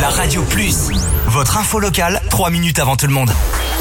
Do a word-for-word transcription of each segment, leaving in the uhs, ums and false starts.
La Radio Plus, votre info locale, trois minutes avant tout le monde.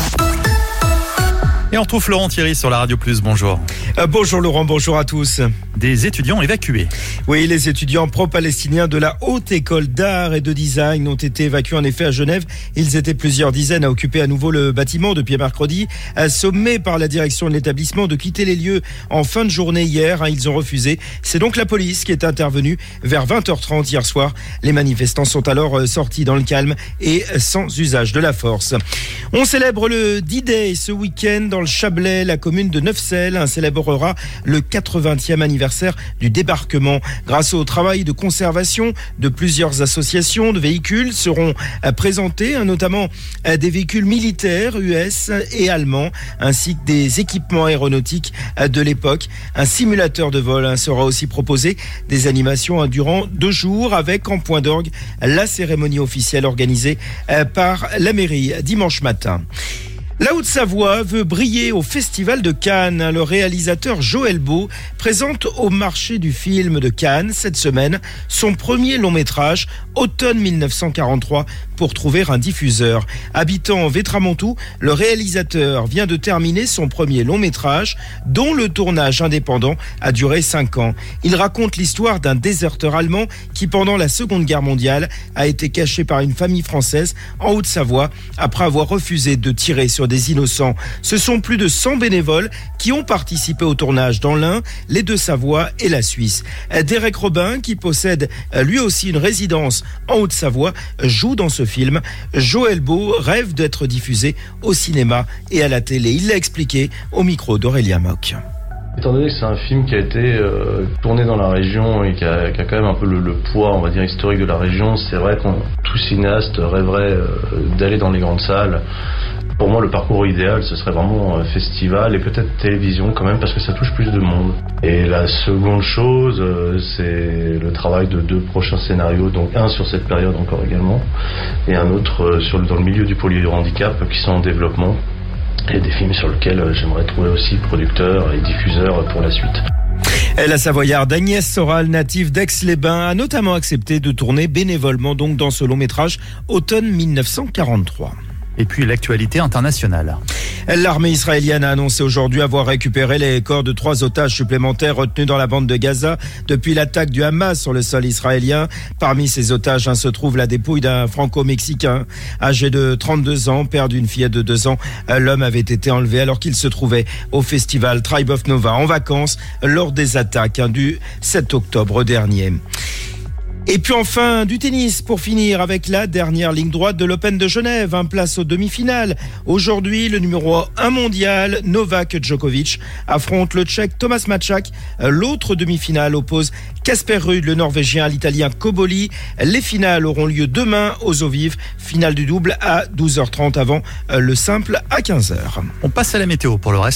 Et on retrouve Laurent Thierry sur la Radio Plus, bonjour. Euh, bonjour Laurent, bonjour à tous. Des étudiants évacués. Oui, les étudiants pro-palestiniens de la Haute École d'Art et de Design ont été évacués en effet à Genève. Ils étaient plusieurs dizaines à occuper à nouveau le bâtiment depuis mercredi, sommés par la direction de l'établissement de quitter les lieux en fin de journée hier. Ils ont refusé. C'est donc la police qui est intervenue vers vingt heures trente hier soir. Les manifestants sont alors sortis dans le calme et sans usage de la force. On célèbre le D-Day ce week-end dans le Chablais. La commune de Neufcelles célébrera le quatre-vingtième anniversaire du débarquement. Grâce au travail de conservation de plusieurs associations, de véhicules seront présentés, notamment des véhicules militaires U S et allemands, ainsi que des équipements aéronautiques de l'époque. Un simulateur de vol sera aussi proposé, des animations durant deux jours avec en point d'orgue la cérémonie officielle organisée par la mairie dimanche matin. La Haute-Savoie veut briller au Festival de Cannes. Le réalisateur Joël Baux présente au marché du film de Cannes cette semaine son premier long métrage, automne mille neuf cent quarante-trois, pour trouver un diffuseur. Habitant en Vétramontou, le réalisateur vient de terminer son premier long métrage, dont le tournage indépendant a duré cinq ans. Il raconte l'histoire d'un déserteur allemand qui, pendant la Seconde Guerre mondiale, a été caché par une famille française en Haute-Savoie après avoir refusé de tirer sur des innocents. Ce sont plus de cent bénévoles qui ont participé au tournage dans l'Ain, les Deux-Savoies et la Suisse. Derek Robin, qui possède lui aussi une résidence en Haute-Savoie, joue dans ce film. Joël Baux rêve d'être diffusé au cinéma et à la télé. Il l'a expliqué au micro d'Aurélien Mock. Étant donné que c'est un film qui a été euh, tourné dans la région et qui a, qui a quand même un peu le, le poids, on va dire, historique de la région, c'est vrai que tout cinéaste rêverait euh, d'aller dans les grandes salles. Pour moi, le parcours idéal, ce serait vraiment euh, festival et peut-être télévision quand même, parce que ça touche plus de monde. Et la seconde chose, euh, c'est le travail de deux prochains scénarios, donc un sur cette période encore également, et un autre euh, sur, dans le milieu du polyhandicap qui sont en développement. Et des films sur lesquels j'aimerais trouver aussi producteurs et diffuseurs pour la suite. La Savoyarde Agnès Soral, native d'Aix-les-Bains, a notamment accepté de tourner bénévolement donc dans ce long métrage automne mille neuf cent quarante-trois. Et puis l'actualité internationale. L'armée israélienne a annoncé aujourd'hui avoir récupéré les corps de trois otages supplémentaires retenus dans la bande de Gaza depuis l'attaque du Hamas sur le sol israélien. Parmi ces otages se trouve la dépouille d'un franco-mexicain âgé de trente-deux ans, père d'une fillette de deux ans. L'homme avait été enlevé alors qu'il se trouvait au festival Tribe of Nova en vacances lors des attaques du sept octobre dernier. Et puis enfin, du tennis pour finir avec la dernière ligne droite de l'Open de Genève. Un place aux demi-finales. Aujourd'hui, le numéro un mondial, Novak Djokovic, affronte le Tchèque Thomas Mačák. L'autre demi-finale oppose Casper Ruud, le Norvégien, à l'Italien Cobolli. Les finales auront lieu demain aux eaux vives. Finale du double à douze heures trente avant le simple à quinze heures. On passe à la météo pour le reste.